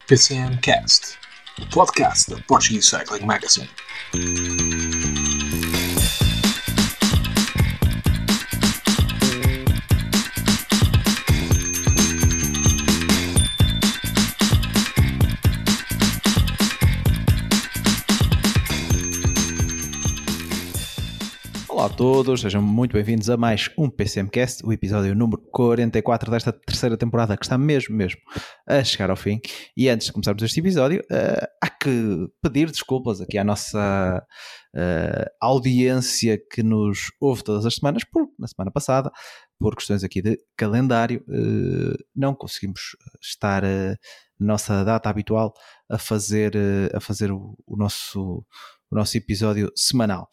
PCM Cast, o podcast da Portuguese Cycling Magazine. Olá a todos, sejam muito bem-vindos a mais um PCMcast, o episódio número 44 desta terceira temporada que está mesmo a chegar ao fim. E antes de começarmos este episódio, há que pedir desculpas aqui à nossa audiência que nos ouve todas as semanas, porque na semana passada, por questões aqui de calendário, não conseguimos estar na nossa data habitual a fazer o nosso episódio semanal.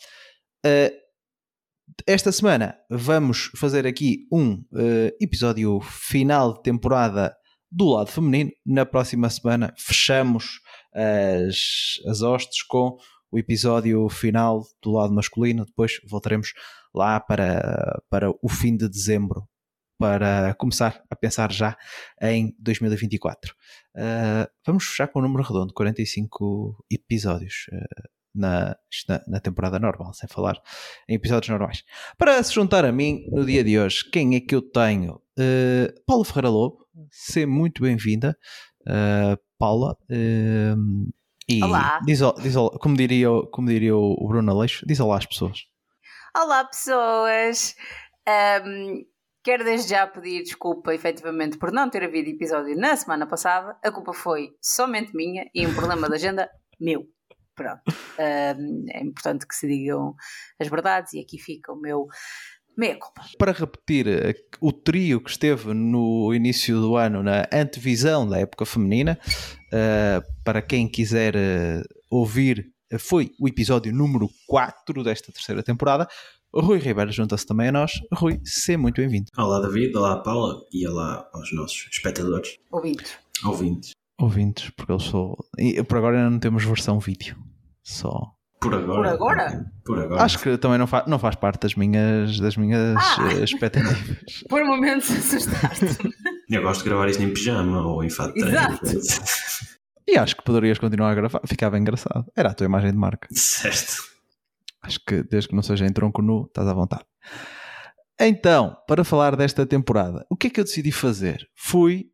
Esta semana vamos fazer aqui um episódio final de temporada do lado feminino. Na próxima semana fechamos as hostes com o episódio final do lado masculino. Depois voltaremos lá para o fim de dezembro para começar a pensar já em 2024. Vamos fechar com um número redondo, 45 episódios. Na temporada normal, sem falar em episódios normais. Para se juntar a mim no dia de hoje, quem é que eu tenho? Paula Ferreira Lobo, seja muito bem-vinda, Paula. E olá. Diz, como diria o Bruno Aleixo, diz olá às pessoas. Olá, pessoas. Quero desde já pedir desculpa, efetivamente, por não ter havido episódio na semana passada. A culpa foi somente minha e um problema de agenda meu. Pronto, é importante que se digam as verdades e aqui fica o meu meia-culpa. Para repetir, o trio que esteve no início do ano na antevisão da época feminina, para quem quiser ouvir, foi o episódio número 4 desta terceira temporada. Rui Ribeiro junta-se também a nós. Rui, seja muito bem-vindo. Olá David, olá Paula e olá aos nossos espectadores. Ouvintes, porque eu sou... E por agora ainda não temos versão vídeo. Só... Por agora? Acho que também não faz parte das minhas expectativas. Por um momento assustaste-me. Eu gosto de gravar isto em pijama ou em fato de treino. Exato. E acho que poderias continuar a gravar. Ficava engraçado. Era a tua imagem de marca. Certo. Acho que desde que não seja em tronco nu, estás à vontade. Então, para falar desta temporada, o que é que eu decidi fazer? Fui...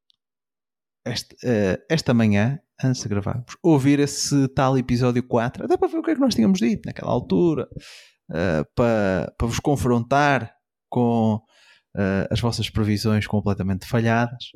Esta manhã, antes de gravarmos, ouvir esse tal episódio 4, até para ver o que é que nós tínhamos dito naquela altura, para vos confrontar com as vossas previsões completamente falhadas.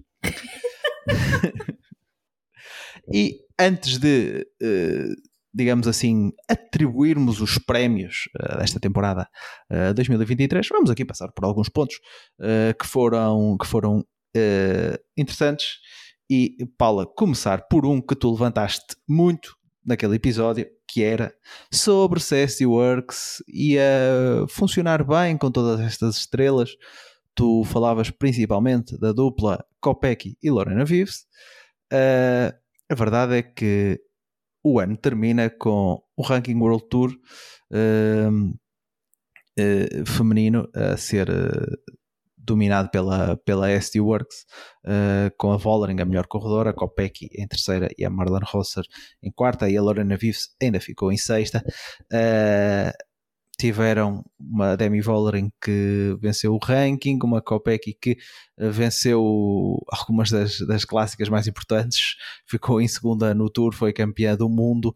E antes de, digamos assim, atribuirmos os prémios desta temporada 2023, vamos aqui passar por alguns pontos que foram interessantes. E, Paula, começar por um que tu levantaste muito naquele episódio, que era sobre se SD Worx ia funcionar bem com todas estas estrelas. Tu falavas principalmente da dupla Kopecky e Lorena Wiebes. A verdade é que o ano termina com o Ranking World Tour feminino a ser... dominado pela SD Worx, com a Vollering a melhor corredora, a Kopecky em terceira e a Marlene Rosser em quarta, e a Lorena Wiebes ainda ficou em sexta. Tiveram uma Demi Vollering que venceu o ranking, uma Kopecky que venceu algumas das clássicas mais importantes, ficou em segunda no Tour, foi campeã do mundo,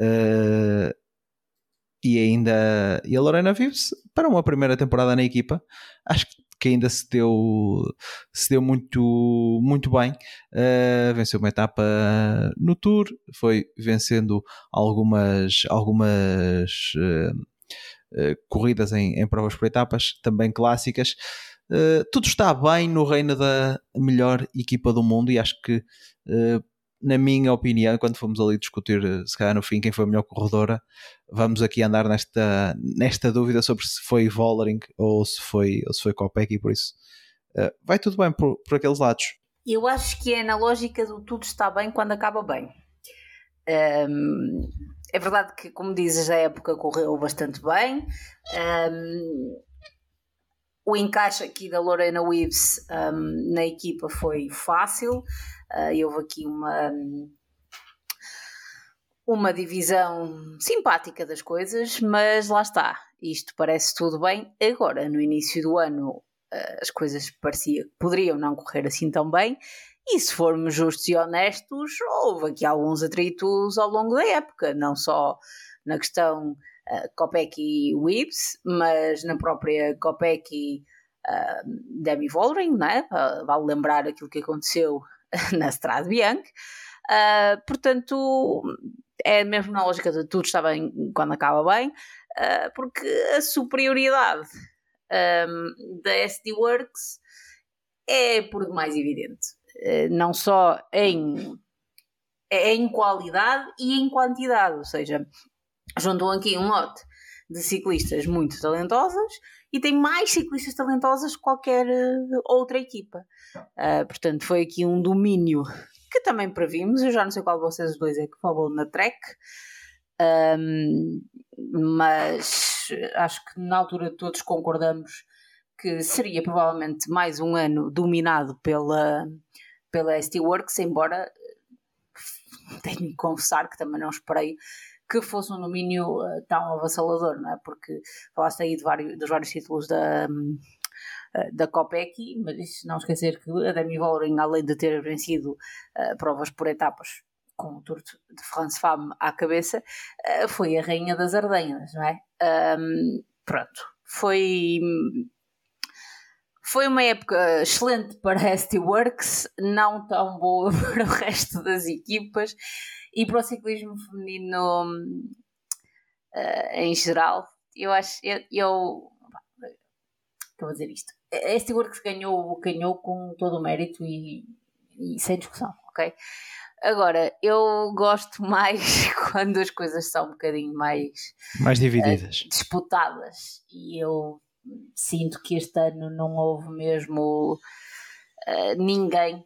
e a Lorena Wiebes, para uma primeira temporada na equipa, acho que ainda se deu muito bem. Venceu uma etapa no Tour, foi vencendo algumas corridas em provas por etapas, também clássicas. Tudo está bem no reino da melhor equipa do mundo, e acho que, na minha opinião, quando fomos ali discutir, se calhar no fim, quem foi a melhor corredora, vamos aqui andar nesta dúvida sobre se foi Vollering ou se foi Kopecky, por isso vai tudo bem por aqueles lados. Eu acho que é na lógica do tudo está bem quando acaba bem. É verdade que, como dizes, a época correu bastante bem. O encaixe aqui da Lorena Wiebes na equipa foi fácil. E houve aqui uma divisão simpática das coisas, mas lá está, isto parece tudo bem. Agora, no início do ano, as coisas parecia que poderiam não correr assim tão bem, e se formos justos e honestos, houve aqui alguns atritos ao longo da época, não só na questão Kopecky e Wibbs, mas na própria Kopecky Demi Vollering, né? Vale lembrar aquilo que aconteceu na Strade Bianche. Portanto, é mesmo na lógica de tudo está bem quando acaba bem, porque a superioridade da SD Works é por demais evidente, não só em qualidade e em quantidade, ou seja, juntam aqui um lote de ciclistas muito talentosas e tem mais ciclistas talentosos que qualquer outra equipa. Portanto, foi aqui um domínio que também previmos. Eu já não sei qual de vocês dois é que falou na Trek, mas acho que na altura todos concordamos que seria provavelmente mais um ano dominado pela ST Works, embora tenho de confessar que também não esperei que fosse um domínio tão avassalador, não é? Porque falaste aí dos vários títulos da Kopecky, mas não esquecer que a Demi Vollering, além de ter vencido provas por etapas com o Tour de France Femme à cabeça, foi a rainha das Ardenhas, não é? Pronto, foi uma época excelente para a ST Works, não tão boa para o resto das equipas e para o ciclismo feminino em geral. Eu acho, vou dizer isto. A ST Works ganhou com todo o mérito e sem discussão, ok? Agora, eu gosto mais quando as coisas são um bocadinho mais divididas, disputadas, e eu sinto que este ano não houve mesmo ninguém,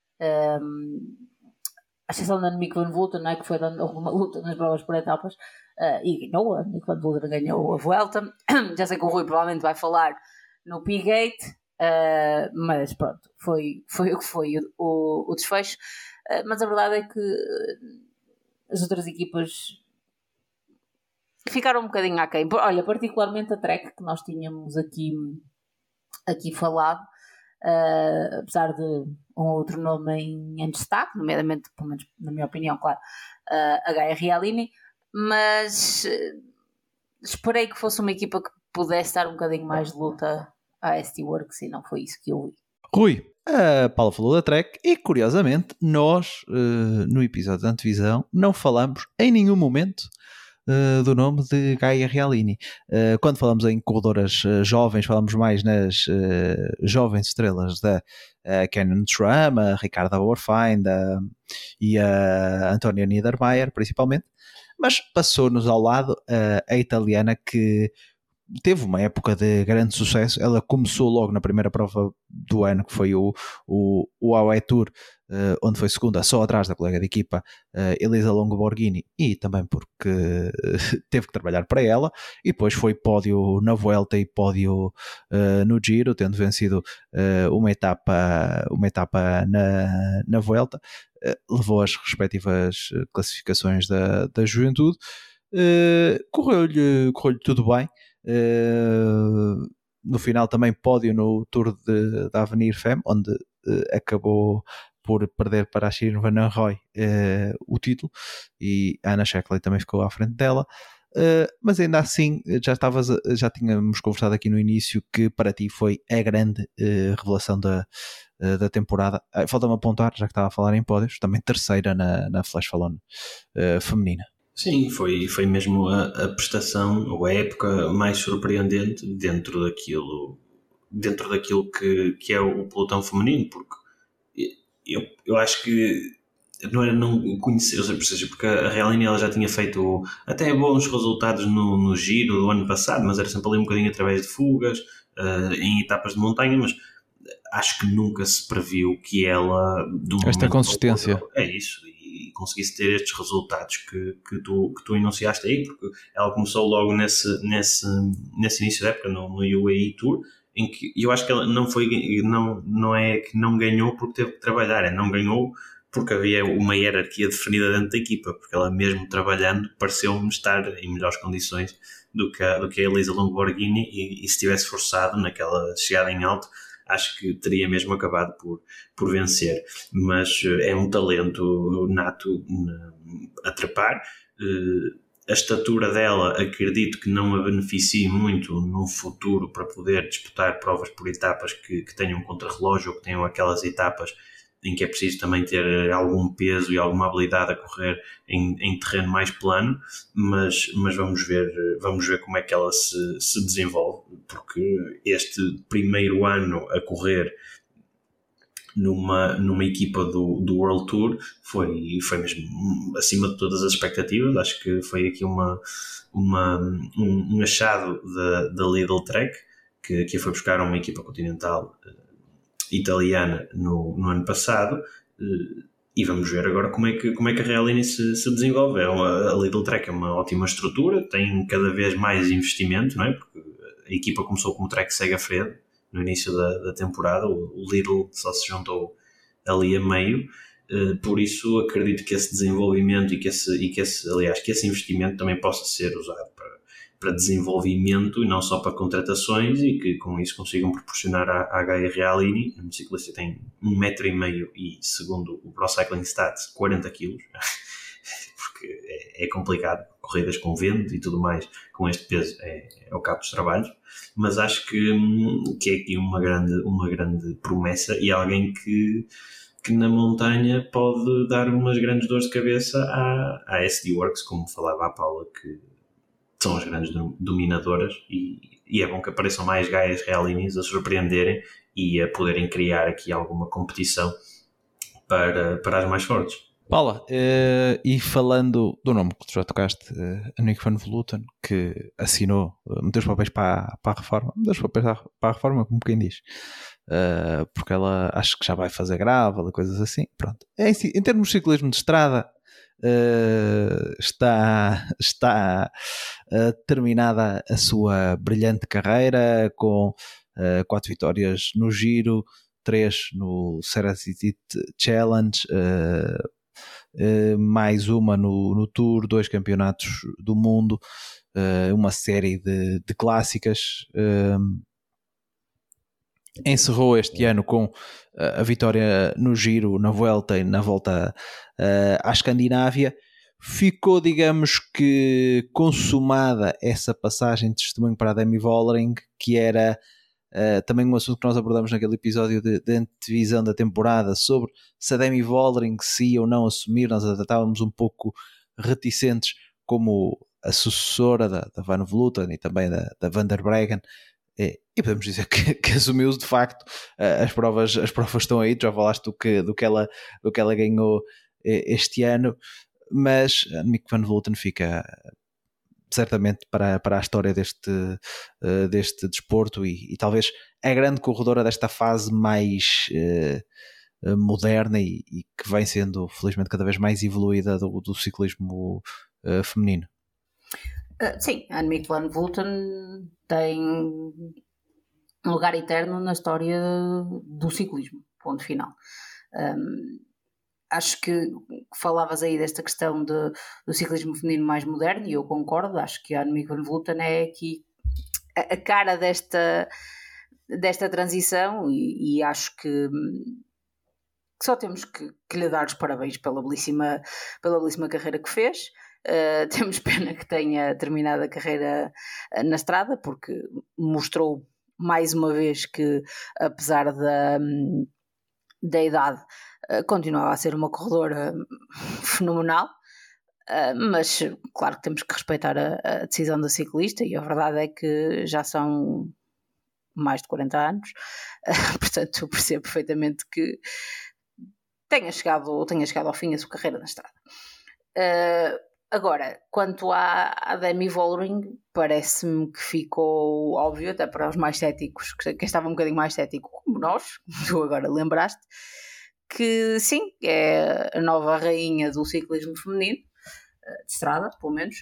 à exceção da Nick Van Vleuten, não é? Que foi dando alguma luta nas provas por etapas, e ganhou. A Nick Van Vleuten ganhou a Vuelta. Já sei que o Rui provavelmente vai falar no P-Gate, mas pronto, foi o que foi o desfecho. Mas a verdade é que as outras equipas ficaram um bocadinho aquém. Olha, particularmente a Trek, que nós tínhamos aqui falado, apesar de um outro nome em destaque, nomeadamente, pelo menos na minha opinião, claro, a Gaia Realini, mas esperei que fosse uma equipa que pudesse dar um bocadinho mais de luta à ST Works, e não foi isso que eu vi. Rui, a Paula falou da Trek e, curiosamente, nós, no episódio da antevisão, não falamos em nenhum momento do nome de Gaia Realini. Quando falamos em corredoras jovens, falamos mais nas jovens estrelas da Canyon SRAM, a Ricarda Orfine e a Antónia Niedermayer, principalmente, mas passou-nos ao lado a italiana, que teve uma época de grande sucesso. Ela começou logo na primeira prova do ano, que foi o AOE Tour, onde foi segunda, só atrás da colega de equipa Elisa Longo Borghini, e também porque teve que trabalhar para ela, e depois foi pódio na Vuelta e pódio no Giro, tendo vencido uma etapa na Vuelta. Levou as respectivas classificações da Juventude. Correu-lhe tudo bem. No final também pódio no Tour da Avenir Femme, onde acabou por perder para a Shirin Van Anrooy o título, e a Anna Sheckley também ficou à frente dela. Mas ainda assim já tínhamos conversado aqui no início que para ti foi a grande revelação da temporada. Falta-me apontar, já que estava a falar em pódios, também terceira na Flash Fallon feminina. Sim, foi mesmo a prestação, ou a época mais surpreendente dentro daquilo que é o pelotão feminino, porque eu acho que não conhecer, ou seja, porque a Realini ela já tinha feito até bons resultados no Giro do ano passado, mas era sempre ali um bocadinho através de fugas, em etapas de montanha, mas acho que nunca se previu que ela... Esta consistência. É isso, e conseguisse ter estes resultados que tu enunciaste aí, porque ela começou logo nesse início da época no UAE Tour, em que eu acho que ela não é que não ganhou porque teve que trabalhar, não ganhou porque havia uma hierarquia definida dentro da equipa, porque ela mesmo trabalhando pareceu-me estar em melhores condições do que a Elisa Longoborghini, e se tivesse forçado naquela chegada em alto, acho que teria mesmo acabado por vencer. Mas é um talento nato a trepar. A estatura dela acredito que não a beneficie muito no futuro para poder disputar provas por etapas que tenham contrarrelógio, ou que tenham aquelas etapas em que é preciso também ter algum peso e alguma habilidade a correr em terreno mais plano, mas vamos ver como é que ela se desenvolve, porque este primeiro ano a correr numa equipa do World Tour foi mesmo acima de todas as expectativas. Acho que foi aqui um achado da Lidl Trek, que a foi buscar uma equipa continental italiana no ano passado, e vamos ver agora como é que a Realini se desenvolve. A Lidl Trek é uma ótima estrutura, tem cada vez mais investimento, não é? Porque a equipa começou como Trek Segafredo no início da temporada, o Lidl só se juntou ali a meio, por isso acredito que esse desenvolvimento e que esse investimento também possa ser usado para desenvolvimento e não só para contratações, e que com isso consigam proporcionar à Gaia Realini, um ciclista que tem 1,5 m e, segundo o Pro Cycling Stats, 40 kg, porque é complicado, corridas com vento e tudo mais, com este peso é o cabo dos trabalhos, mas acho que é aqui uma grande promessa, e alguém que na montanha pode dar umas grandes dores de cabeça à SD Works, como falava a Paula, que são as grandes dominadoras, e é bom que apareçam mais Gaias Realinis a surpreenderem e a poderem criar aqui alguma competição para as mais fortes. Paula, e falando do nome que tu já tocaste, Annemiek van Vleuten, que assinou, meteu os papéis para a reforma, para a reforma, como quem diz, porque ela acho que já vai fazer gravel e coisas assim. Pronto. Em termos de ciclismo de estrada, está terminada a sua brilhante carreira com 4 vitórias no Giro, 3 no Cerazit Challenge, mais uma no Tour, 2 campeonatos do mundo, uma série de clássicas. Encerrou este ano com a vitória no Giro, na Vuelta e na volta à Escandinávia. Ficou, digamos que, consumada essa passagem de testemunho para a Demi Vollering, que era também um assunto que nós abordamos naquele episódio de antevisão da temporada, sobre se a Demi Vollering se ia ou não assumir. Nós estávamos um pouco reticentes como a sucessora da Van Vleuten e também da Van der Breggen, e podemos dizer que assumiu-se de facto. As provas estão aí, tu já falaste do que ela ganhou este ano, mas a Annemiek van Vleuten fica certamente para a história deste desporto, e talvez a grande corredora desta fase mais moderna e que vem sendo felizmente cada vez mais evoluída do ciclismo feminino. Sim, a Annemiek van Vleuten tem um lugar eterno na história do ciclismo, ponto final. Acho que falavas aí desta questão do ciclismo feminino mais moderno, e eu concordo. Acho que a Annemiek van Vleuten é aqui a cara desta transição, e acho que só temos que lhe dar os parabéns pela belíssima carreira que fez. Temos pena que tenha terminado a carreira na estrada, porque mostrou mais uma vez que, apesar da idade, continuava a ser uma corredora fenomenal. Mas claro que temos que respeitar a decisão da ciclista, e a verdade é que já são mais de 40 anos, portanto eu percebo perfeitamente que tenha chegado ao fim a sua carreira na estrada. Agora, quanto à Demi Vollering, parece-me que ficou óbvio, até para os mais céticos, quem estava um bocadinho mais cético como nós, tu agora lembraste, que sim, é a nova rainha do ciclismo feminino, de estrada, pelo menos.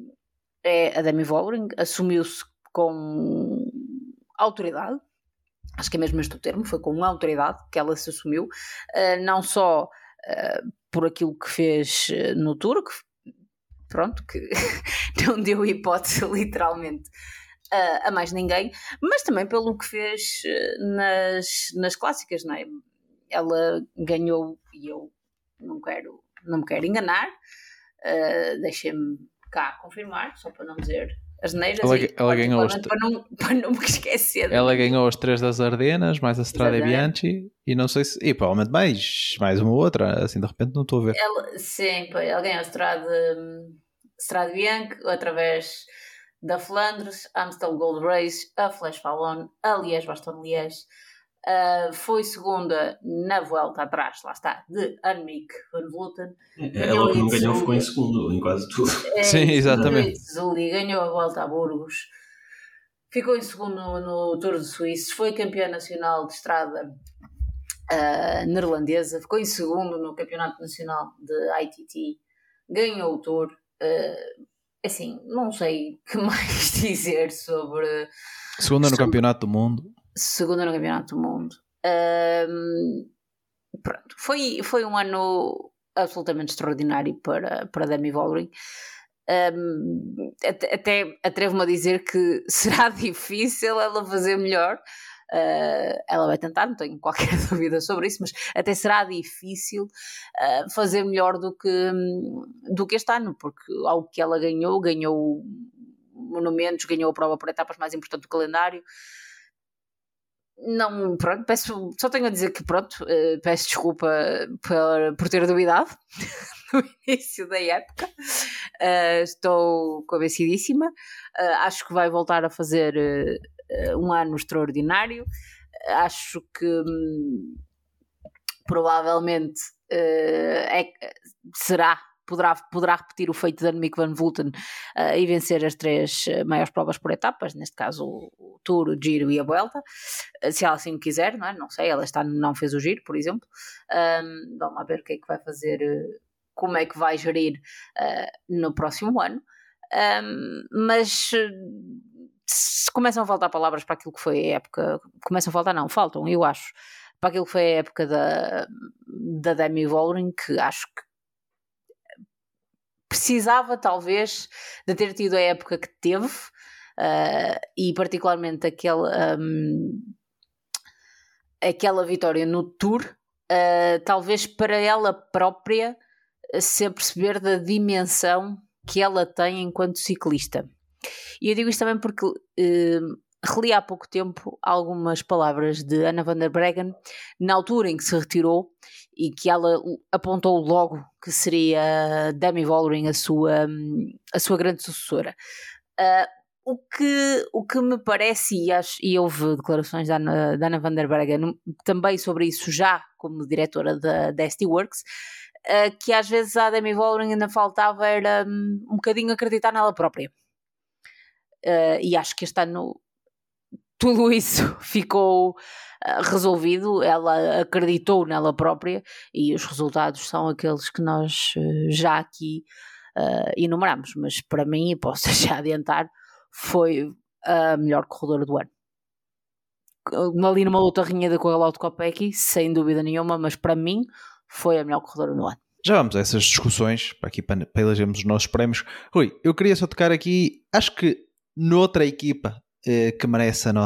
É a Demi Vollering, assumiu-se com autoridade, acho que é mesmo este o termo, foi com uma autoridade que ela se assumiu, não só por aquilo que fez no Tour, que pronto, que não deu hipótese literalmente a mais ninguém, mas também pelo que fez nas clássicas, não é? Ela ganhou, e eu não me quero enganar, deixem-me cá confirmar, só para não dizer as neiras, ela ganhou para não me esquecer. Ela ganhou os 3 das Ardenas, mais a Strade Bianchi, e não sei se, e provavelmente mais uma outra, assim de repente não estou a ver. Ela ganhou a Strade Bianchi através da Flandres, Amstel Gold Race, a Flash Wallonne, a Liège-Bastogne-Liège. Foi segunda na volta atrás, lá está, de Annemiek van Vleuten. Ela que não ganhou ficou em segundo em quase tudo. Sim, exatamente. Zuli ganhou a volta a Burgos, ficou em segundo no Tour de Suíça, foi campeã nacional de estrada neerlandesa, ficou em segundo no campeonato nacional de ITT, ganhou o Tour. Assim, não sei o que mais dizer sobre... Segunda no Campeonato do Mundo. Segunda no Campeonato do Mundo. Pronto, foi um ano absolutamente extraordinário para Demi Vollering. Até atrevo-me a dizer que será difícil ela fazer melhor. Ela vai tentar, não tenho qualquer dúvida sobre isso, mas até será difícil fazer melhor do que este ano, porque ao que ela ganhou monumentos, ganhou a prova por etapas mais importante do calendário. Não, pronto, só tenho a dizer que peço desculpa por ter duvidado no início da época. Estou convencidíssima. Acho que vai voltar a fazer um ano extraordinário. Acho que provavelmente poderá repetir o feito de Annemiek van Vleuten e vencer as 3 maiores provas por etapas, neste caso o Tour, o Giro e a Vuelta, se ela assim quiser, não é? Não sei, ela não fez o Giro, por exemplo. Vamos lá ver o que é que vai fazer, como é que vai gerir no próximo ano. Mas se começam a faltar palavras para aquilo que foi a época, faltam, eu acho, para aquilo que foi a época da Demi Vollering, que acho que precisava talvez de ter tido a época que teve, e particularmente aquela vitória no Tour, talvez para ela própria se aperceber da dimensão que ela tem enquanto ciclista. E eu digo isto também porque reli há pouco tempo algumas palavras de Anna van der Breggen na altura em que se retirou, e que ela apontou logo que seria Demi Vollering a sua grande sucessora. O que me parece, e houve declarações da Anna van der Breggen também sobre isso, já como diretora da SD Works, que às vezes a Demi Vollering ainda faltava era um bocadinho acreditar nela própria. E acho que este ano tudo isso ficou resolvido. Ela acreditou nela própria e os resultados são aqueles que nós já aqui enumeramos, mas para mim, posso já adiantar, foi a melhor corredora do ano. Ali numa luta renhida com a Lauto Kopecky, sem dúvida nenhuma, mas para mim foi a melhor corredora do ano. Já vamos a essas discussões para elegermos os nossos prémios. Rui, eu queria só tocar aqui, acho que noutra equipa que merece a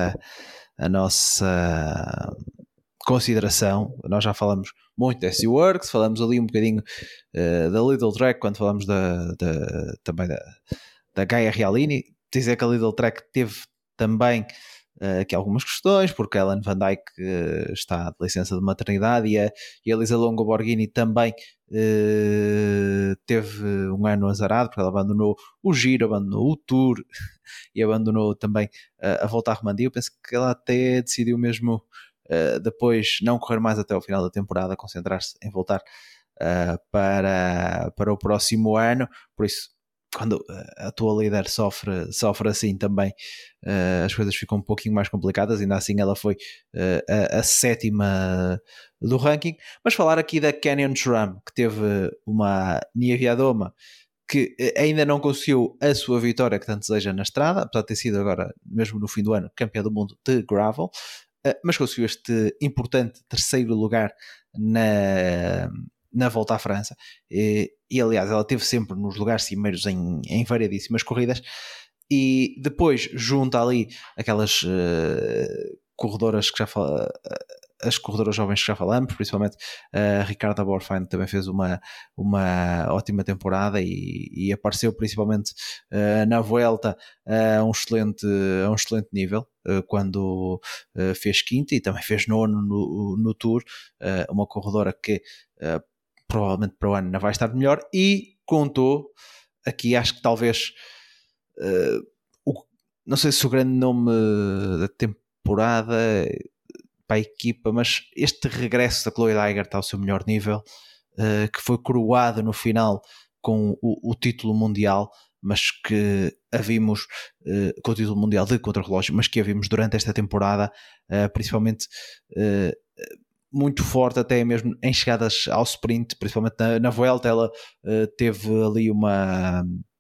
nossa consideração. Nós já falamos muito da SC Works, falamos ali um bocadinho da Lidl Trek quando falamos também da Gaia Realini. Dizer que a Lidl Trek teve também aqui algumas questões, porque a Ellen Van Dijk está de licença de maternidade e a Elisa Longo Borghini também teve um ano azarado, porque ela abandonou o Giro, abandonou o Tour e abandonou também a Volta à Romandie. Eu penso que ela até decidiu mesmo depois não correr mais até ao final da temporada, concentrar-se em voltar para o próximo ano. Por isso, quando a tua líder sofre assim também, as coisas ficam um pouquinho mais complicadas. Ainda assim ela foi a 7ª do ranking. Mas falar aqui da Canyon SRAM, que teve uma Nieviadoma que ainda não conseguiu a sua vitória que tanto deseja na estrada, apesar de ter sido agora, mesmo no fim do ano, campeã do mundo de gravel. mas conseguiu este importante terceiro lugar na Volta à França, e aliás ela esteve sempre nos lugares cimeiros em variedíssimas corridas, e depois junta ali aquelas corredoras que já as corredoras jovens que já falamos, principalmente a Ricarda Borfine também fez uma ótima temporada e apareceu principalmente na Vuelta a um excelente nível, quando fez quinta e também fez nono no Tour, uma corredora que provavelmente para o ano ainda vai estar melhor, e contou aqui, acho que talvez não sei se o grande nome da temporada para a equipa, mas este regresso da Chloe Dygert ao seu melhor nível, que foi coroado no final com o título mundial, mas que a vimos com o título mundial de contrarrelógio, mas que a vimos durante esta temporada, principalmente muito forte, até mesmo em chegadas ao sprint, principalmente na Vuelta. Ela teve ali uma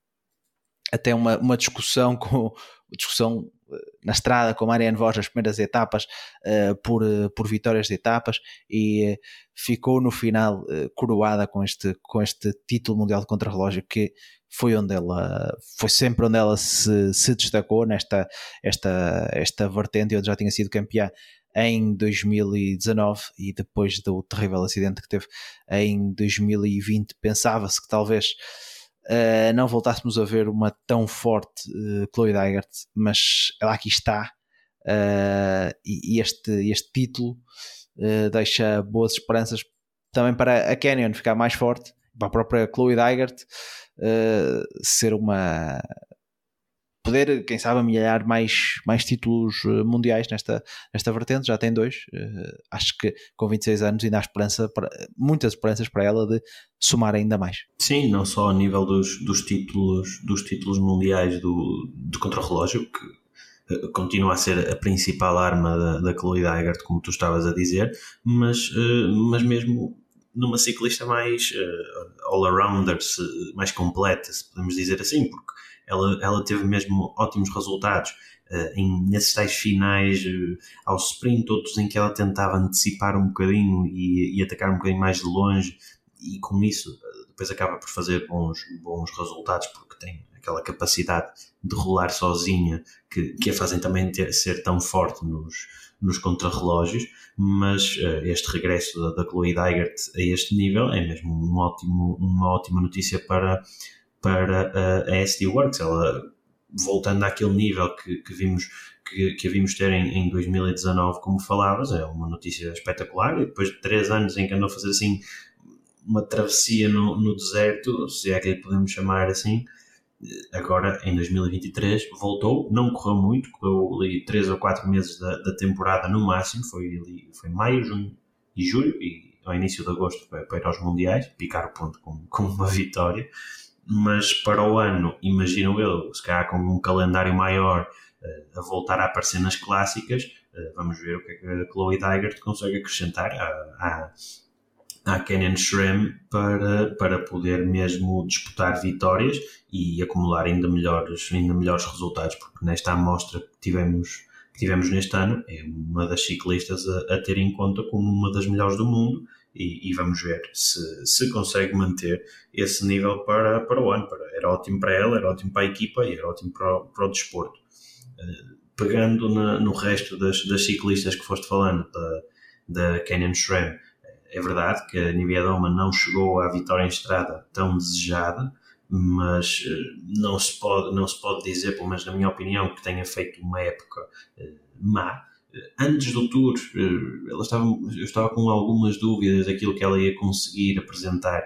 discussão na estrada com Marianne Vos nas primeiras etapas, por vitórias de etapas, e ficou no final coroada com este título mundial de contrarrelógio, que foi sempre onde ela se destacou nesta vertente, onde já tinha sido campeã em 2019, e depois do terrível acidente que teve em 2020 pensava-se que talvez não voltássemos a ver uma tão forte Chloe Dygert, mas ela aqui está, e este título deixa boas esperanças também para a Canyon ficar mais forte, para a própria Chloe Dygert poder, quem sabe, amealhar mais títulos mundiais nesta vertente. Já tem 2, acho que com 26 anos ainda há muitas esperanças para ela de somar ainda mais. Sim, não só a nível dos títulos mundiais de contrarrelógio, que continua a ser a principal arma da Chloe Dygert, como tu estavas a dizer, mas mesmo numa ciclista mais all-arounder, mais completa, se podemos dizer assim, porque ela teve mesmo ótimos resultados nesses tais finais ao sprint, outros em que ela tentava antecipar um bocadinho e atacar um bocadinho mais de longe, e com isso depois acaba por fazer bons resultados, porque tem aquela capacidade de rolar sozinha que a fazem também ser tão forte nos contrarrelógios. Mas este regresso da Chloe Dygert a este nível é mesmo uma ótima notícia para a SD Works. Ela, voltando àquele nível que a vimos ter em 2019, como falavas, é uma notícia espetacular. E depois de 3 anos em que andou a fazer assim uma travessia no deserto, se é que lhe podemos chamar assim, agora em 2023 voltou. Não correu muito, correu ali 3 ou 4 meses da temporada no máximo, foi maio, junho e julho, e ao início de agosto para ir aos mundiais, picar o ponto com uma vitória. Mas para o ano, imagino eu, se calhar com um calendário maior, a voltar a aparecer nas clássicas, vamos ver o que é que a Chloe Dygert consegue acrescentar à Canyon SRAM para poder mesmo disputar vitórias e acumular ainda melhores resultados, porque nesta amostra que tivemos neste ano é uma das ciclistas a ter em conta como uma das melhores do mundo, e vamos ver se consegue manter esse nível para o ano. Era ótimo para ela, era ótimo para a equipa e era ótimo para o desporto. Pegando no resto das ciclistas que foste falando da Canyon SRAM, é verdade que a Niewiadoma não chegou à vitória em estrada tão desejada, mas não se pode dizer, pelo menos na minha opinião, que tenha feito uma época má. Antes do Tour, eu estava com algumas dúvidas daquilo que ela ia conseguir apresentar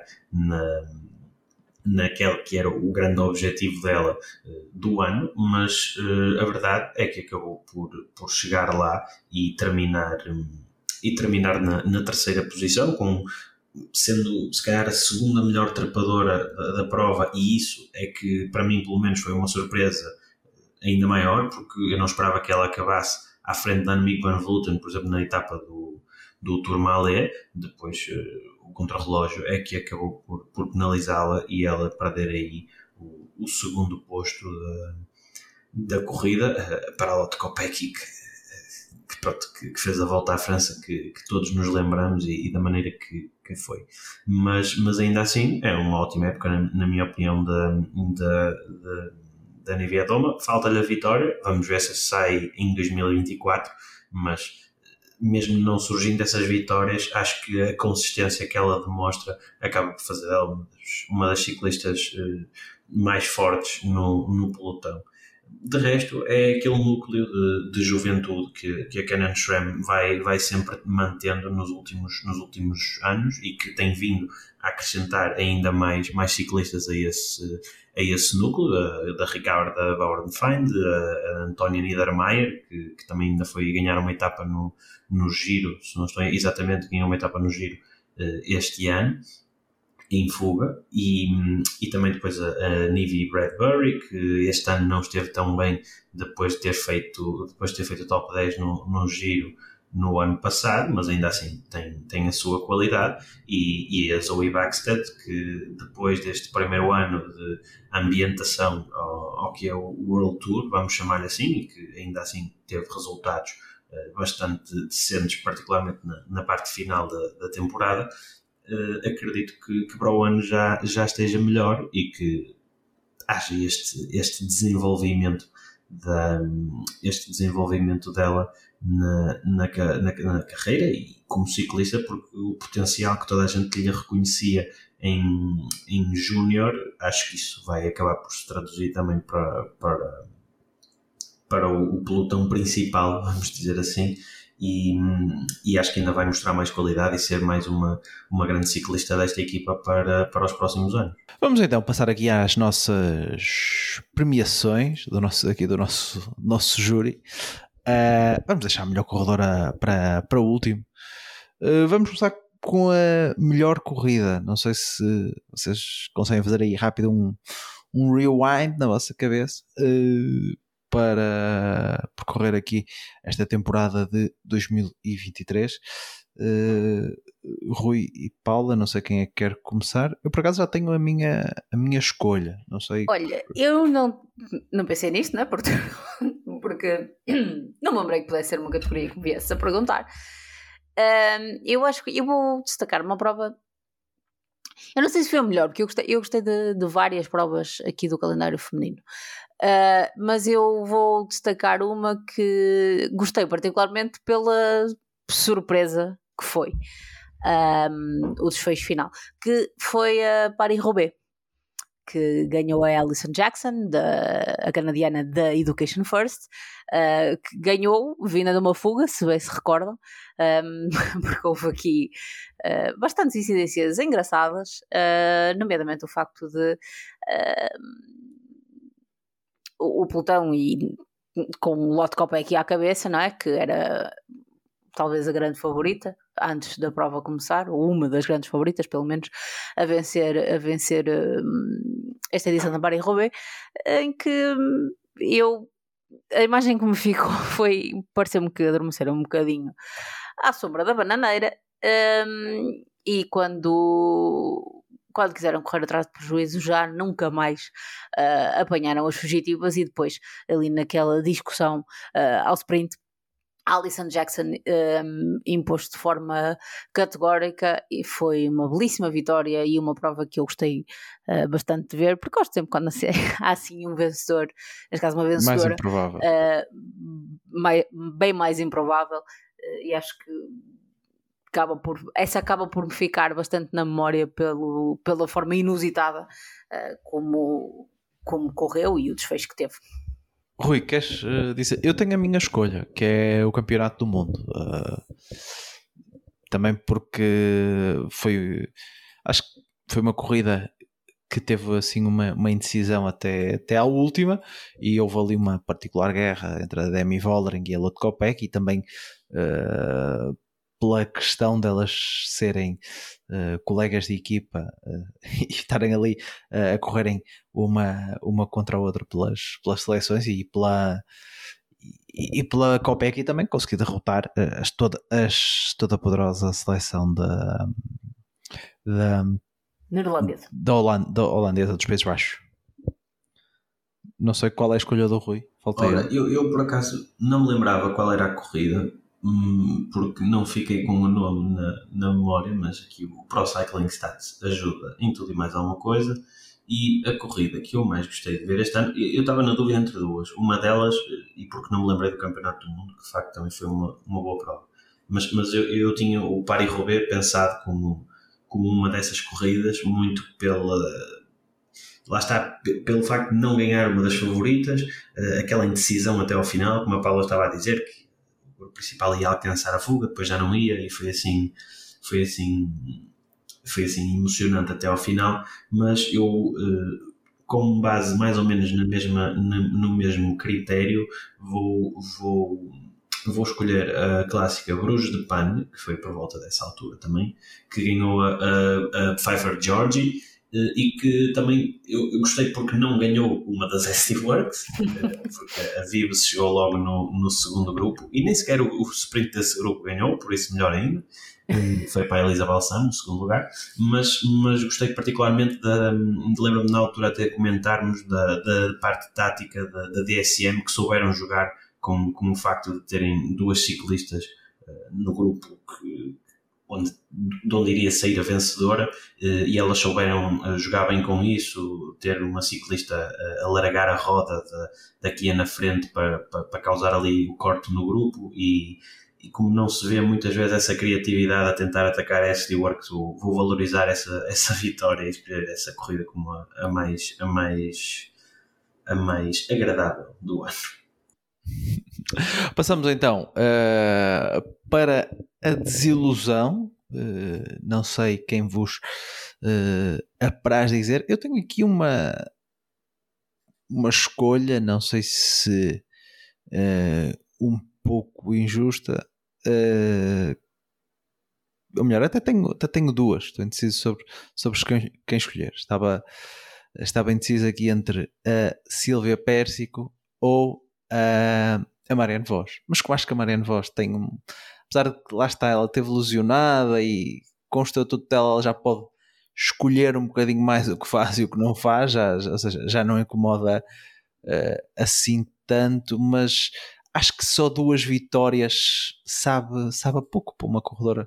naquele que era o grande objetivo dela do ano, mas a verdade é que acabou por chegar lá e terminar na terceira posição, sendo se calhar a segunda melhor trepadora da prova, e isso é que para mim pelo menos foi uma surpresa ainda maior, porque eu não esperava que ela acabasse à frente da Annemiek van Vleuten, por exemplo, na etapa do Tourmalet. Depois o contrarrelógio é que acabou por penalizá-la e ela perder aí o segundo posto da corrida para a Lotte Kopecky, que que fez a volta à França que todos nos lembramos e da maneira que foi. Mas ainda assim é uma ótima época, na minha opinião, da Nivea Doma. Falta-lhe a vitória, vamos ver se sai em 2024, mas mesmo não surgindo essas vitórias, acho que a consistência que ela demonstra acaba por fazer dela uma das ciclistas mais fortes no pelotão. De resto, é aquele núcleo de juventude que a Canyon SRAM vai sempre mantendo nos últimos anos e que tem vindo a acrescentar ainda mais ciclistas a esse núcleo, da Ricarda Bauernfeind, a Antónia Niedermayer, que também ainda foi ganhar uma etapa no Giro, se não estou exatamente, ganhou uma etapa no Giro este ano, em fuga, e também depois a Nivi Bradbury, que este ano não esteve tão bem depois de ter feito o top 10 no Giro no ano passado, mas ainda assim tem a sua qualidade, e a Zoe Bäckstedt, que depois deste primeiro ano de ambientação ao que é o World Tour, vamos chamar-lhe assim, e que ainda assim teve resultados bastante decentes, particularmente na parte final da temporada. Acredito que para o ano já esteja melhor e que haja este desenvolvimento dela na carreira e como ciclista, porque o potencial que toda a gente lhe reconhecia em júnior, acho que isso vai acabar por se traduzir também para o pelotão principal, vamos dizer assim. E acho que ainda vai mostrar mais qualidade e ser mais uma grande ciclista desta equipa para os próximos anos. Vamos então passar aqui às nossas premiações do nosso júri. Vamos deixar a melhor corredora para o último. Vamos começar com a melhor corrida. Não sei se vocês conseguem fazer aí rápido um rewind na vossa cabeça para percorrer aqui esta temporada de 2023. Rui e Paula, não sei quem é que quer começar. Eu por acaso já tenho a minha escolha, não sei. Olha, eu não pensei nisto, não é? Porque não me lembrei que pudesse ser uma categoria que me viesse a perguntar. Eu acho que eu vou destacar uma prova. Eu não sei se foi o melhor, porque eu gostei de várias provas aqui do calendário feminino. Mas eu vou destacar uma que gostei particularmente pela surpresa que foi o desfecho final, que foi a Paris-Roubaix, que ganhou a Alison Jackson, a canadiana da Education First, que ganhou vinda de uma fuga, se bem se recordam, porque houve aqui bastantes incidências engraçadas, nomeadamente o facto de o pelotão e com o Lotte Kopecky à cabeça, não é? Que era talvez a grande favorita antes da prova começar, ou uma das grandes favoritas, pelo menos, a vencer esta edição da Paris-Roubaix, em que a imagem que me ficou foi, pareceu-me que adormeceram um bocadinho à sombra da bananeira, e quando quiseram correr atrás de prejuízo já nunca mais apanharam as fugitivas, e depois ali naquela discussão ao sprint Alison Jackson impôs de forma categórica e foi uma belíssima vitória e uma prova que eu gostei bastante de ver, porque gosto sempre quando há assim um vencedor, neste caso uma vencedora mais improvável. Bem mais improvável, e acho que essa acaba por me ficar bastante na memória pela forma inusitada como correu e o desfecho que teve. Rui, queres dizer? Eu tenho a minha escolha, que é o Campeonato do Mundo. Também porque acho que foi uma corrida que teve assim uma indecisão até à última, e houve ali uma particular guerra entre a Demi Vollering e a Lotte Kopecky, e também pela questão delas serem colegas de equipa e estarem ali a correrem uma contra a outra pelas seleções, e pela Kopecky também consegui derrotar toda a poderosa seleção da holandesa dos Países Baixos. Não sei qual é a escolha do Rui. Ora, eu por acaso não me lembrava qual era a corrida, porque não fiquei com o nome na memória, mas aqui o Pro Cycling Stats ajuda em tudo e mais alguma coisa. E a corrida que eu mais gostei de ver este ano, eu estava na dúvida entre duas. Uma delas, e porque não me lembrei do Campeonato do Mundo, que de facto também foi uma boa prova. Mas eu tinha o Paris-Roubaix pensado como uma dessas corridas, muito lá está, pelo facto de não ganhar uma das favoritas, aquela indecisão até ao final, como a Paula estava a dizer, que o grupo principal ia alcançar a fuga, depois já não ia, e foi assim emocionante até ao final. Mas eu, com base mais ou menos no mesmo critério, vou escolher a clássica Bruges de Panne, que foi por volta dessa altura também, que ganhou a Pfeiffer Georgi, e que também eu gostei porque não ganhou uma das SD Works, porque a Vibes chegou logo no segundo grupo, e nem sequer o sprint desse grupo ganhou, por isso melhor ainda. Foi para a Elisa Balsam, no segundo lugar, mas gostei particularmente lembro-me na altura até comentarmos da parte tática da DSM, que souberam jogar com o facto de terem duas ciclistas no grupo de onde iria sair a vencedora, e elas souberam jogar bem com isso, ter uma ciclista a largar a roda daqui na frente para causar ali o corte no grupo, e como não se vê muitas vezes essa criatividade a tentar atacar a SD Works, vou valorizar essa vitória e escolher essa corrida como a mais agradável do ano. Passamos então para a desilusão. Não sei quem vos apraz dizer. Eu tenho aqui uma escolha, não sei se um pouco injusta, ou melhor, até tenho duas. Estou indeciso sobre quem escolher. Estava indeciso aqui entre a Silvia Pérsico ou a Marianne Vos, mas eu acho que a Marianne Vos tem apesar de que lá está, ela esteve lesionada e com o estatuto dela ela já pode escolher um bocadinho mais o que faz e o que não faz, ou seja, já não incomoda assim tanto, mas acho que só 2 vitórias sabe a pouco para uma corredora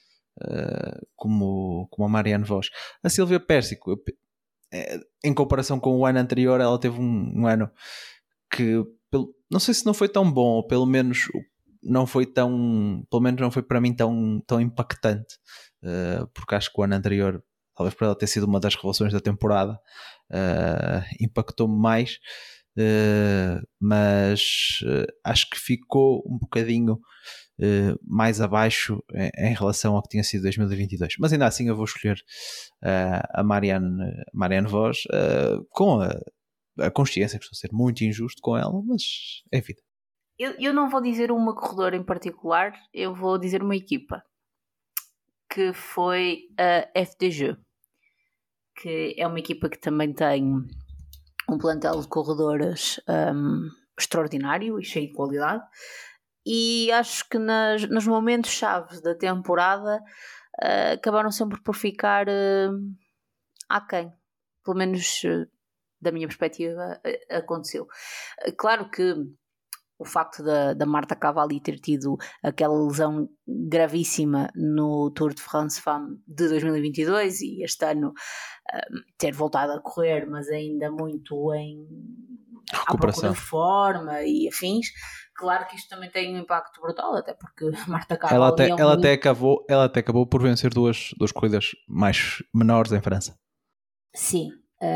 como a Marianne Vos. A Silvia Pérsico, em comparação com o ano anterior, ela teve um ano que não sei se não foi tão bom, ou pelo menos não foi para mim tão impactante, porque acho que o ano anterior, talvez por ela ter sido uma das revelações da temporada, impactou-me mais, mas acho que ficou um bocadinho mais abaixo em relação ao que tinha sido 2022, mas ainda assim eu vou escolher a Marianne Vos, com a consciência que estou a ser muito injusto com ela, mas é vida. Eu não vou dizer uma corredora em particular, eu vou dizer uma equipa, que foi a FDJ, que é uma equipa que também tem um plantel de corredoras extraordinário e cheio de qualidade, e acho que nos momentos chaves da temporada acabaram sempre por ficar aquém, pelo menos da minha perspectiva aconteceu. Claro que o facto da Marta Cavalli ter tido aquela lesão gravíssima no Tour de France Femmes de 2022 e este ano ter voltado a correr, mas ainda muito à procura de forma e afins, claro que isto também tem um impacto brutal, até porque a Marta Cavalli ela até acabou por vencer duas corridas mais menores em França. Sim,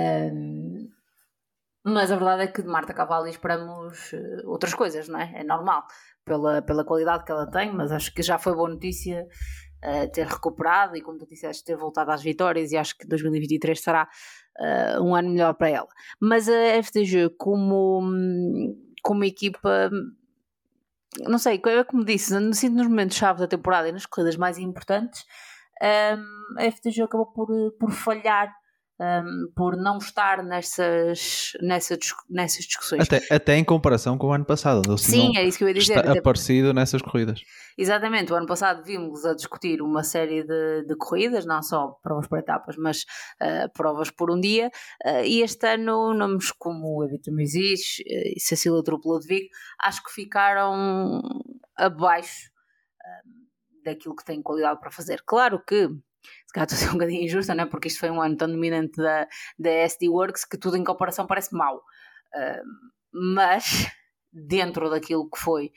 mas a verdade é que de Marta Cavalli esperamos outras coisas, não é? É normal, pela qualidade que ela tem, mas acho que já foi boa notícia ter recuperado e, como tu disseste, ter voltado às vitórias, e acho que 2023 será um ano melhor para ela. Mas a FDJ como equipa, não sei, é como disse, sinto nos momentos-chave da temporada e nas corridas mais importantes, a FDJ acabou por falhar, por não estar nessas discussões. Até em comparação com o ano passado. Sim, é isso que eu ia dizer. Está aparecido nessas corridas. Exatamente, o ano passado vimos a discutir uma série de corridas, não só provas por etapas, mas provas por um dia, e este ano nomes como Evita Muzic e Cecília Truplo de Vigo acho que ficaram abaixo daquilo que tem qualidade para fazer. Claro que, se calhar estou a ser um bocadinho injusta, não é? Porque isto foi um ano tão dominante da SD Works que tudo em comparação parece mau. Mas, dentro daquilo que foi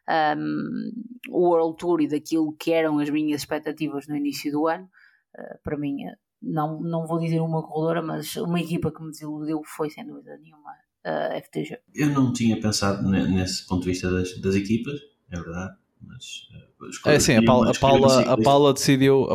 o World Tour e daquilo que eram as minhas expectativas no início do ano, para mim, não vou dizer uma corredora, mas uma equipa que me desiludiu foi, sem dúvida nenhuma, a FDJ. Eu não tinha pensado nesse ponto de vista das equipas, é verdade, mas sim, a Paula decidiu.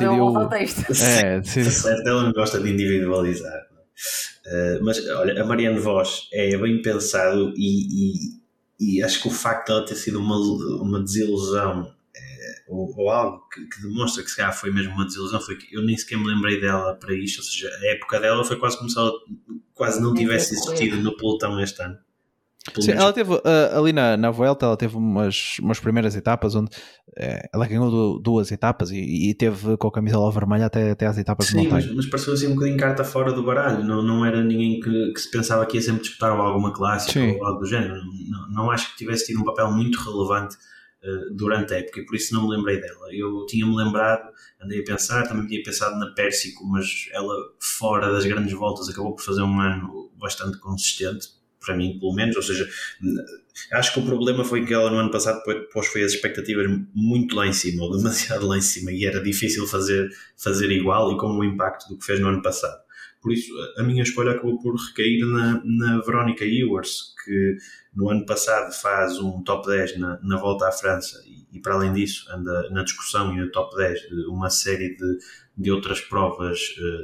Certo, ela não gosta de individualizar. Mas olha, a Marianne Vos é bem pensado e acho que o facto de ela ter sido uma desilusão ou algo que demonstra que se calhar foi mesmo uma desilusão foi que eu nem sequer me lembrei dela para isto, ou seja, a época dela foi quase como se ela quase não tivesse existido no pelotão este ano. Sim, ela teve ali na Vuelta, ela teve umas primeiras etapas onde ela ganhou 2 etapas e teve com a camisola vermelha até às etapas de montanha. Mas pareceu assim um bocadinho carta fora do baralho, não era ninguém que se pensava que ia sempre disputar alguma clássica ou algo do género. Não acho que tivesse tido um papel muito relevante durante a época e por isso não me lembrei dela. Eu tinha-me lembrado, andei a pensar, também tinha pensado na Pérsico, mas ela fora das grandes voltas acabou por fazer um ano bastante consistente, para mim pelo menos, ou seja, acho que o problema foi que ela no ano passado foi as expectativas muito lá em cima, ou demasiado lá em cima, e era difícil fazer igual e com o impacto do que fez no ano passado. Por isso a minha escolha acabou por recair na Veronica Ewers, que no ano passado faz um top 10 na Volta à França e para além disso anda na discussão e no top 10 de uma série de outras provas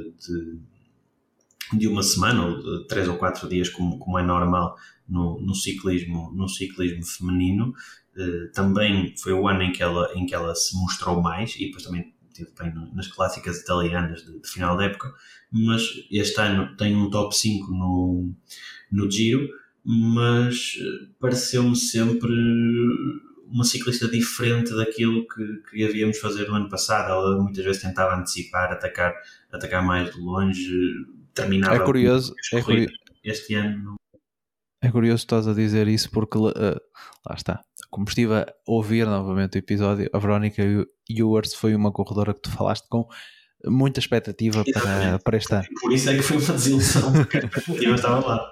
de uma semana ou de 3 ou 4 dias como é normal no ciclismo feminino. Também foi o ano em que ela se mostrou mais e depois também teve bem nas clássicas italianas de final da época, mas este ano tem um top 5 no Giro, mas pareceu-me sempre uma ciclista diferente daquilo que havíamos fazer no ano passado. Ela muitas vezes tentava antecipar, atacar mais de longe, terminava. É curioso. Este ano. É curioso que estás a dizer isso porque lá está. Como estive a ouvir novamente o episódio, a Veronica Ewers foi uma corredora que tu falaste com muita expectativa para este ano. Por isso é que foi uma desilusão, porque a expectativa estava lá.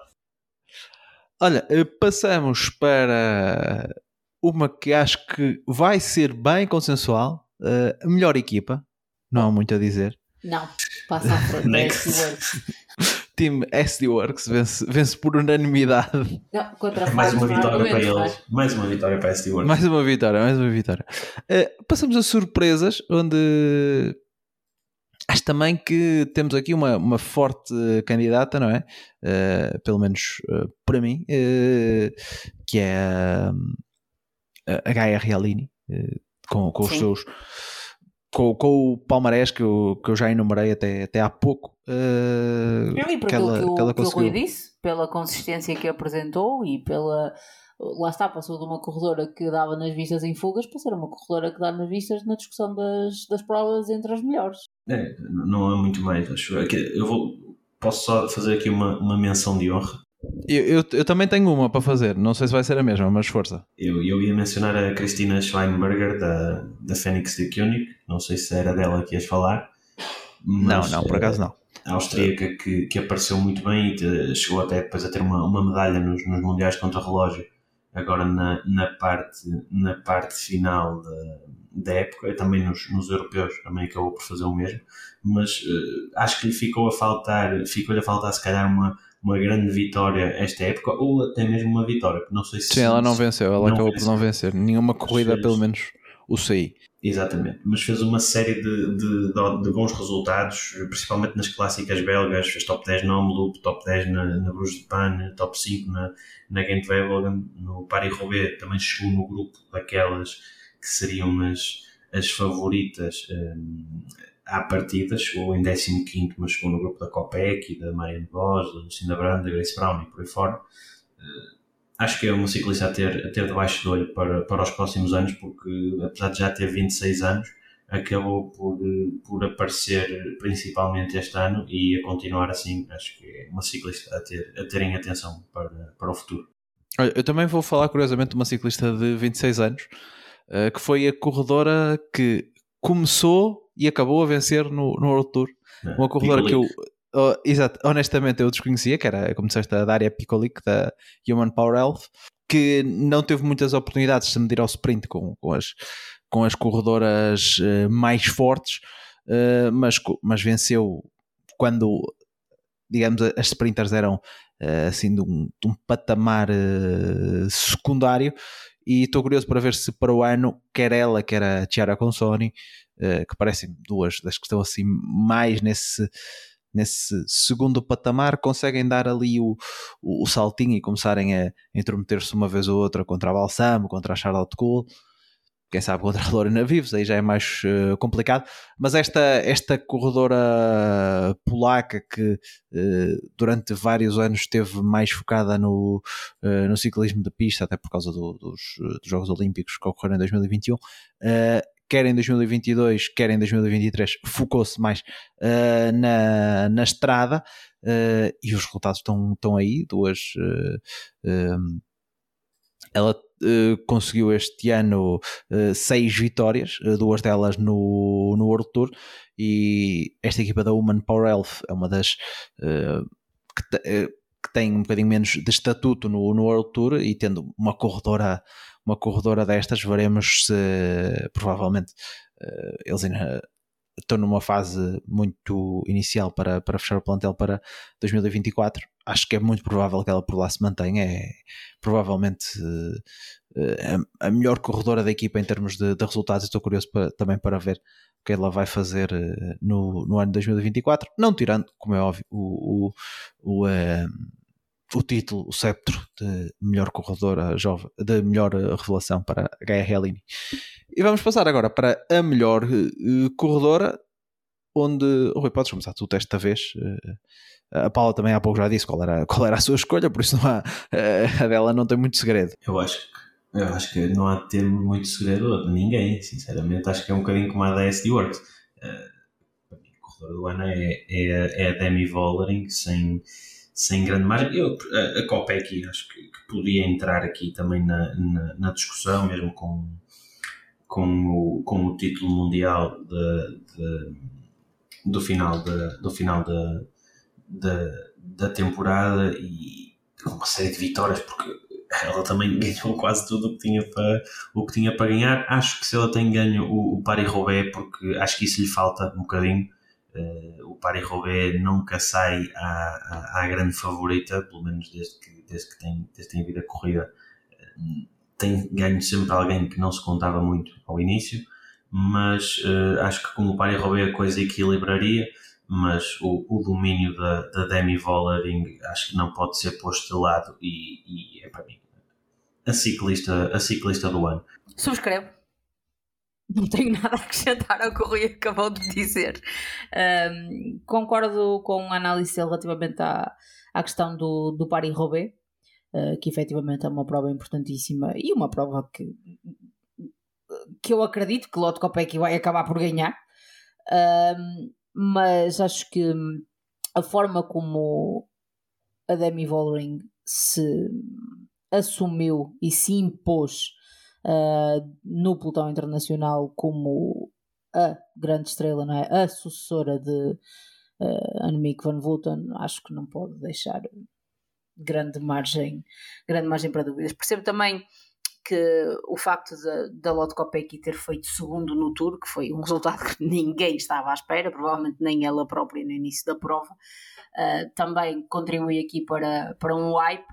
Olha, passamos para uma que acho que vai ser bem consensual, a melhor equipa, não há muito a dizer. Não, passa à frente. Team SD Works vence por unanimidade. Não, mais uma vitória para eles. Mais uma vitória para a SD Works. Mais uma vitória. Passamos a surpresas, onde acho também que temos aqui uma forte candidata, não é? Pelo menos para mim, que é a Gaia Realini, com os seus... Com o palmarés que eu já enumerei até há pouco. E por aquilo que o Rui disse, pela consistência que apresentou e pela... Lá está, passou de uma corredora que dava nas vistas em fugas para ser uma corredora que dá nas vistas na discussão das provas entre as melhores. Não há muito mais, acho. Posso só fazer aqui uma menção de honra. Eu também tenho uma para fazer, não sei se vai ser a mesma, mas força. Eu ia mencionar a Christina Schweinberger da Phoenix de König, não sei se era dela que ias falar. Mas, não, por acaso não. A austríaca que apareceu muito bem e chegou até depois a ter uma medalha nos mundiais contra relógio, agora na parte final da época, e também nos europeus também acabou por fazer o mesmo, mas acho que lhe ficou-lhe a faltar se calhar uma grande vitória esta época, ou até mesmo uma vitória, não sei se... Sim, ela não venceu, ela acabou por não vencer nenhuma corrida, pelo menos o CI. Exatamente, mas fez uma série de bons resultados, principalmente nas clássicas belgas, fez top 10 na Omloop, top 10 na Bruges de Panne, top 5 na Gent-Wevelgem, no Paris-Roubaix também chegou no grupo daquelas que seriam as favoritas à partida, chegou em 15º, mas chegou no grupo da Kopeck e da Marianne Vos, da Lucinda Brand, da Grace Brown e por aí fora. Acho que é uma ciclista a ter debaixo do olho para os próximos anos, porque apesar de já ter 26 anos, acabou por aparecer principalmente este ano e a continuar assim. Acho que é uma ciclista a terem atenção para o futuro. Olha, eu também vou falar curiosamente de uma ciclista de 26 anos, que foi a corredora que começou e acabou a vencer no World Tour. Uma corredora que eu, exato, honestamente eu desconhecia, que era, como disseste, a Daria Pikolic da Human Power Health, que não teve muitas oportunidades de se medir ao sprint com as corredoras mais fortes, mas venceu quando, digamos, as sprinters eram assim de um patamar secundário. E estou curioso para ver se para o ano, quer ela, quer a Chiara Consoni, que parecem duas das que estão assim mais nesse segundo patamar, conseguem dar ali o saltinho e começarem a intrometer-se uma vez ou outra contra a Balsamo, contra a Charlotte Kool, quem sabe contra a Lorena Vives, aí já é mais complicado. Mas esta corredora polaca que durante vários anos esteve mais focada no ciclismo de pista, até por causa dos Jogos Olímpicos que ocorreram em 2021, quer em 2022, quer em 2023, focou-se mais na estrada, e os resultados estão aí. Ela conseguiu este ano 6 vitórias, 2 delas no World Tour, e esta equipa da Women Power Health é uma das que tem um bocadinho menos de estatuto no World Tour, e tendo uma corredora destas, veremos se provavelmente eles ainda estão numa fase muito inicial para fechar o plantel para 2024. Acho que é muito provável que ela por lá se mantenha. É provavelmente a melhor corredora da equipa em termos de resultados. Estou curioso também para ver o que ela vai fazer no ano de 2024, não tirando, como é óbvio, o título, o sceptro de melhor corredora jovem, de melhor revelação para a Gaia Realini. E vamos passar agora para a melhor corredora, onde, Rui, podes começar tu desta vez. A Paula também há pouco já disse qual era a sua escolha, por isso não há, a dela não tem muito segredo. Eu acho que não há de ter muito segredo de ninguém, sinceramente. Acho que é um bocadinho como a da SD Works. A corredora do ano é a Demi Vollering, sem grande margem. A Kopecky acho que podia entrar aqui também na discussão, mesmo com o título mundial do final da temporada, e com uma série de vitórias, porque ela também ganhou quase tudo o que tinha para ganhar. Acho que se ela tem ganho o Paris-Roubaix, porque acho que isso lhe falta um bocadinho. O Paris-Roubaix nunca sai à grande favorita, pelo menos desde que tem havido a corrida. Tem ganho sempre alguém que não se contava muito ao início, mas acho que com o Paris-Roubaix a coisa equilibraria. Mas o domínio da Demi Vollering acho que não pode ser posto de lado, e é para mim a ciclista do ano. Subscrevo. Não tenho nada a acrescentar ao que o Rui acabou de dizer. Concordo com a análise relativamente à questão do Paris-Roubaix, que efetivamente é uma prova importantíssima e uma prova que eu acredito que Lotto Kopecky vai acabar por ganhar. Mas acho que a forma como a Demi Vollering se assumiu e se impôs no pelotão internacional como a grande estrela, não é? A sucessora de Annemiek van Vleuten, acho que não pode deixar grande margem para dúvidas. Percebo também que o facto da Lotto Kopecky ter feito segundo no Tour, que foi um resultado que ninguém estava à espera, provavelmente nem ela própria no início da prova, também contribui aqui para um hype,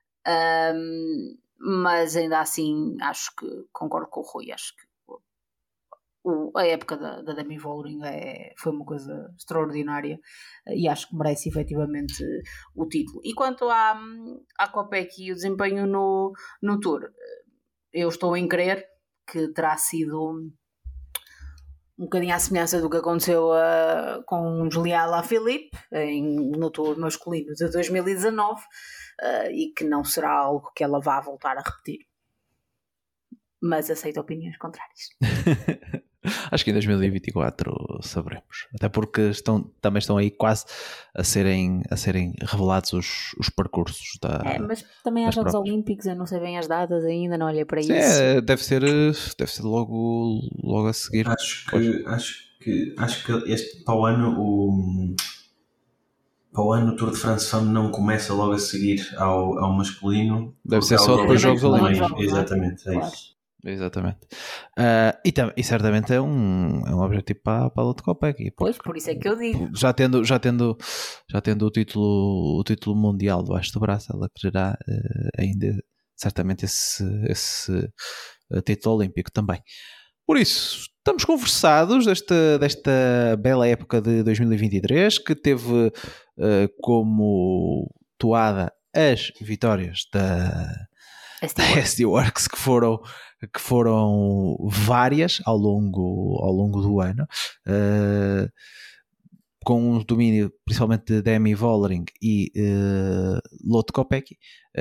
mas ainda assim acho que concordo com o Rui. Acho que a época da Demi Vollering foi uma coisa extraordinária, e acho que merece efetivamente o título. E quanto à Kopecky e o desempenho no Tour, eu estou em crer que terá sido um bocadinho à semelhança do que aconteceu com Julián Alaphilippe no Tour masculino de 2019, e que não será algo que ela vá voltar a repetir. Mas aceito opiniões contrárias. Acho que em 2024 saberemos. Até porque também estão aí quase a serem revelados os percursos mas também há das Jogos provas. Olímpicos, eu não sei bem as datas ainda, não olhei para Sim, isso. deve ser logo a seguir. Acho que para o ano o Tour de France Femme não começa logo a seguir ao masculino. Deve ser só depois dos Jogos Olímpicos. Exatamente, é Claro. isso. Exatamente. E certamente é um objetivo para a luta Kopecky. Pois, por isso é que eu digo. Já tendo o título mundial debaixo do braço, ela quererá ainda certamente esse título olímpico também. Por isso, estamos conversados desta bela época de 2023, que teve como toada as vitórias da SD Worx, que foram várias ao longo do ano, com um domínio principalmente de Demi Vollering e Lotte Kopecky.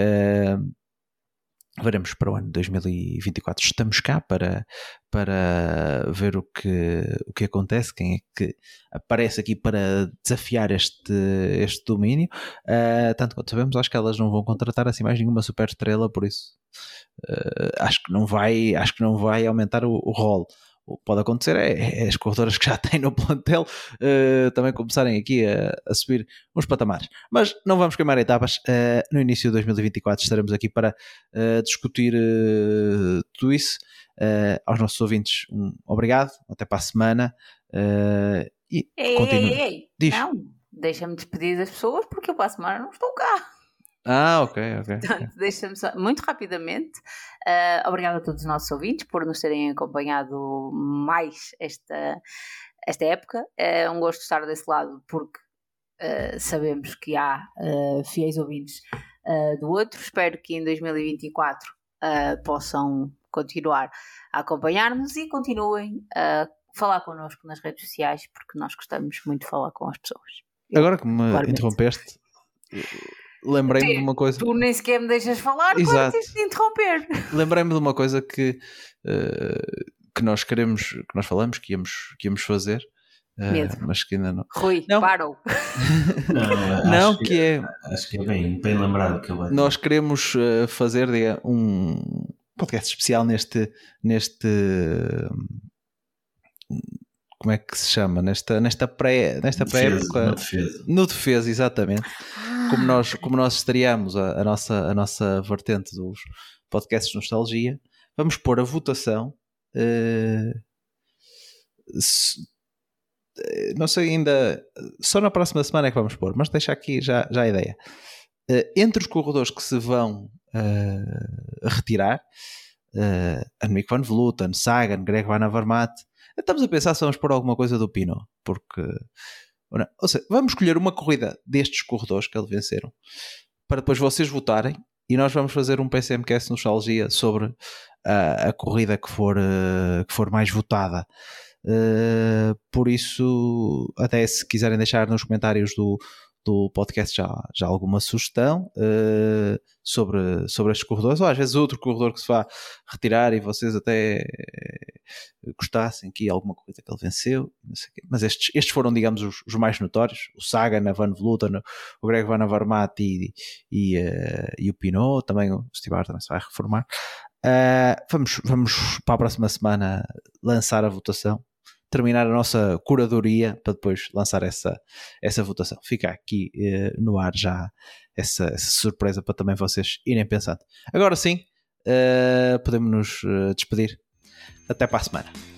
Veremos para o ano 2024. Estamos cá para ver o que acontece, quem é que aparece aqui para desafiar este domínio. Tanto quanto sabemos, acho que elas não vão contratar assim mais nenhuma super estrela, por isso acho que não vai aumentar o rol. O que pode acontecer é as corredoras que já têm no plantel também começarem aqui a subir uns patamares. Mas não vamos queimar etapas. No início de 2024 estaremos aqui para discutir tudo isso. Aos nossos ouvintes, obrigado. Até para a semana. E continue. Ei. Não, deixa-me despedir das pessoas porque eu para a semana não estou cá. Ok. Portanto, deixa-me só, muito rapidamente, obrigado a todos os nossos ouvintes por nos terem acompanhado mais esta época. É um gosto estar desse lado porque sabemos que há fiéis ouvintes do outro. Espero que em 2024 possam continuar a acompanhar-nos e continuem a falar connosco nas redes sociais, porque nós gostamos muito de falar com as pessoas. Agora que me interrompeste, lembrei-me de uma coisa. Tu nem sequer me deixas falar, claro que tens de interromper. Lembrei-me de uma coisa que nós falamos que íamos fazer, mas que ainda não. Rui, parou. Acho que é bem lembrado que eu nós queremos fazer um podcast especial neste como é que se chama? Nesta pré-época. No defesa, exatamente. Como nós estreamos a nossa vertente dos podcasts de nostalgia, vamos pôr a votação. Não sei ainda, só na próxima semana é que vamos pôr, mas deixa aqui já a ideia. Entre os corredores que se vão retirar, Annemiek van Vleuten, Sagan, Greg Van Avermaet, estamos a pensar se vamos pôr alguma coisa do Pinot, porque ou seja, vamos escolher uma corrida destes corredores que eles venceram para depois vocês votarem e nós vamos fazer um PCMcast nostalgia sobre a corrida que for mais votada. Por isso, até se quiserem deixar nos comentários do podcast já alguma sugestão sobre estes corredores, ou às vezes outro corredor que se vá retirar e vocês até gostassem que alguma coisa que ele venceu, não sei o quê. Mas estes foram, digamos, os mais notórios: o Sagan, a Van Vleuten, o Greg Van Avermaet e o Pinot. Também o Stibar também se vai reformar. Vamos para a próxima semana lançar a votação, terminar a nossa curadoria para depois lançar essa votação. Fica aqui no ar já essa surpresa para também vocês irem pensando. Agora sim, podemos nos despedir. Até para a semana.